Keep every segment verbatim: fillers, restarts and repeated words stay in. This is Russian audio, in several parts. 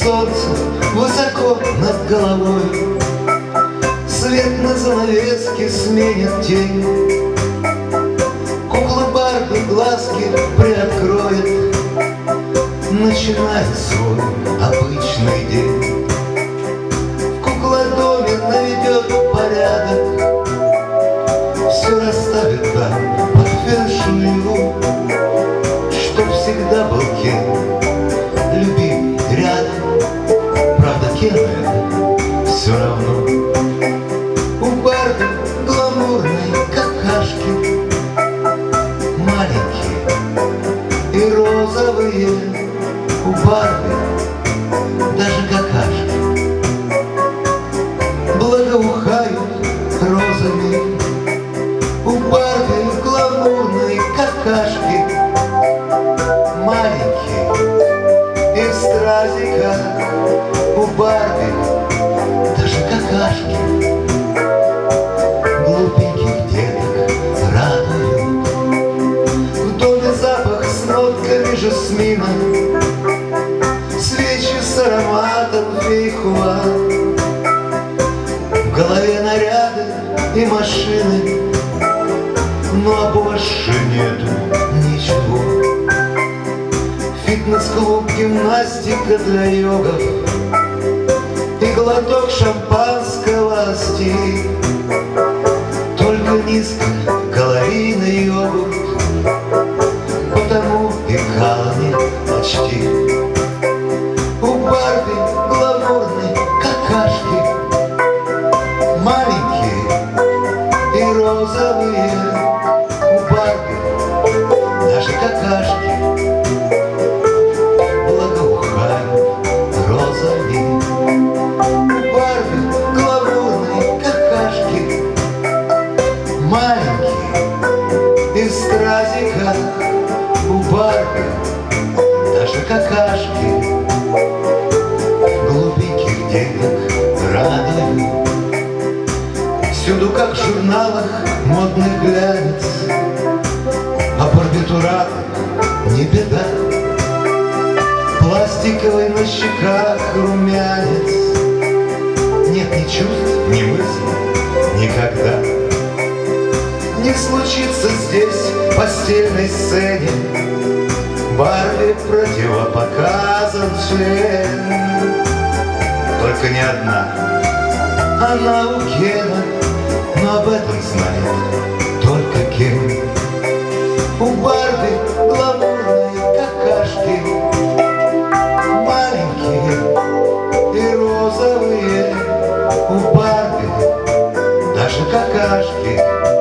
Солнце высоко над головой, свет на занавеске сменит тень. Кукла Барби глазки приоткроет, начинает свой обычный день. В куклодоме наведет порядок, все расставит там под фэн-шую, чтоб всегда был Кен, любимый рядом. Правда, Кен это все равно. У Барби гламурные какашки, маленькие и розовые. У Барби даже какашки благоухают розами. У Барби гламурные какашки, маленькие и в стразиках. У Барби даже какашки глупеньких деток радуют. В доме запах с нотками жасмина, свечи с ароматом фейхуа. В голове наряды и машины, но больше нету ничего. Фитнес-клуб, гимнастика для йогов и глоток шампанского стих. Только низкокалорийный йогурт, потому и калорий почти. У Барби гламурные какашки, маленькие и розовые. У Барби даже какашки благоухают розами. У Барби гламурные какашки, маленькие и в стразиках. У Барби даже какашки глупеньких деток радуют. Всюду, как в журналах, модный глянец, а барбитураты не беда. Пластиковый на щеках румянец, нет ни чувств, ни мыслей никогда. Не случится здесь в постельной сцене Барби противопоказан член. Только не одна, она у Кена, но об этом знает только Кен. У Барби гламурные какашки, маленькие и розовые. У Барби даже какашки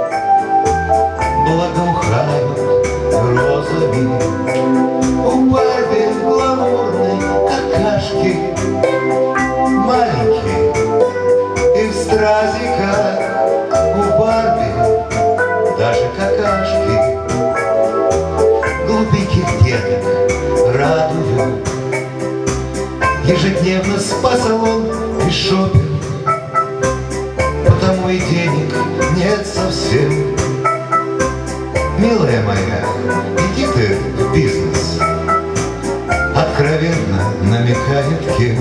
благоухают розами. У Барби гламурные какашки, маленькие и в стразиках. У Барби даже какашки глупеньких деток радуют. Ежедневно спа-салон и шопинг, потому и денег нет совсем. Милая моя, иди ты в бизнес, откровенно намекает Кен.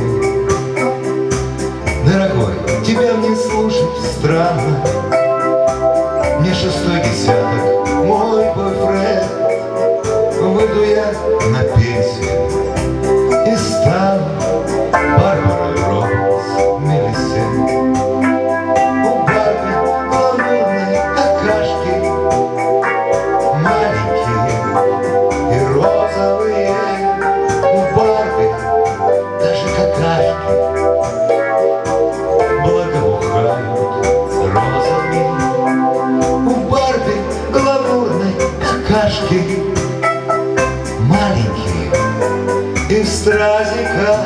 Дорогой, тебя мне слушать странно, мне шестой десяток, мой бойфренд. Выйду я на пенсию и стану Барбарой Робертс Миллисент. У Барби гламурные какашки, маленькие и розовые. У Барби даже какашки благоухают розами. У Барби гламурные какашки, маленькие и в стразиках.